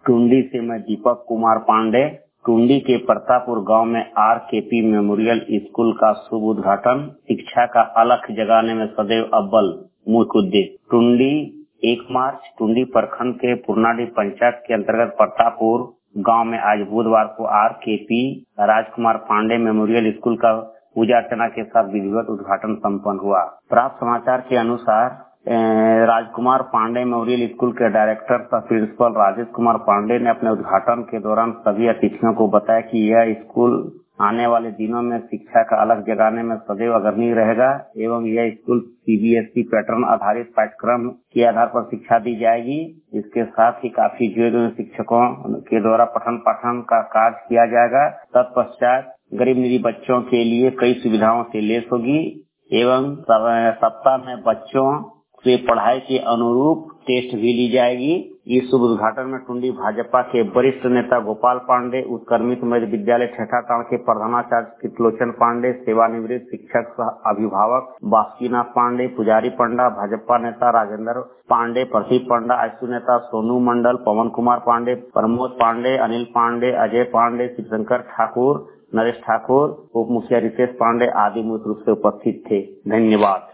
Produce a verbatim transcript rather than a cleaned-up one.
टुंडी से मैं दीपक कुमार पांडे। टुंडी के प्रतापुर गांव में are K P memorial school का शुभ उद्घाटन। शिक्षा का अलख जगाने में सदैव अव्वल मुख्य उद्देश्य। टुंडी एक मार्च। टुंडी प्रखंड के पुरनाडी पंचायत के अंतर्गत प्रतापुर गांव में आज बुधवार को R K P Rajkumar Pande memorial school का पूजा अर्चना के साथ विधिवत उद्घाटन संपन्न हुआ। प्राप्त समाचार के अनुसार राजकुमार पांडे मेमोरियल स्कूल के डायरेक्टर तथा प्रिंसिपल राजेश कुमार पांडे ने अपने उद्घाटन के दौरान सभी अतिथियों को बताया कि यह स्कूल आने वाले दिनों में शिक्षा का अलग जगाने में सदैव अग्रणी रहेगा एवं यह school C B S E pattern आधारित पाठ्यक्रम के आधार पर शिक्षा दी जाएगी। इसके साथ ही काफी जो शिक्षकों के द्वारा पठन पाठन का कार्य किया जाएगा। तत्पश्चात गरीब निजी बच्चों के लिए कई सुविधाओं से लेस होगी एवं सप्ताह में बच्चों से पढ़ाई के अनुरूप टेस्ट भी ली जाएगी। इस शुभ उद्घाटन में टुंडी भाजपा के वरिष्ठ नेता गोपाल पांडे, उत्क्रमित मध्य विद्यालय ठेठाटाण के प्रधानाचार्य कृतलोचन पांडे, सेवानिवृत्त शिक्षक सह अभिभावक बासुकीनाथ पांडे, पुजारी पंडा, भाजपा नेता राजेंद्र पांडे, प्रदीप पंडा, आयसू नेता सोनू मंडल, पवन कुमार पांडे, प्रमोद पांडे, अनिल पांडे, अजय पांडे, शिवशंकर ठाकुर, नरेश ठाकुर, उप मुखिया रितेश पांडे आदि मुख्य रूप से उपस्थित थे। धन्यवाद।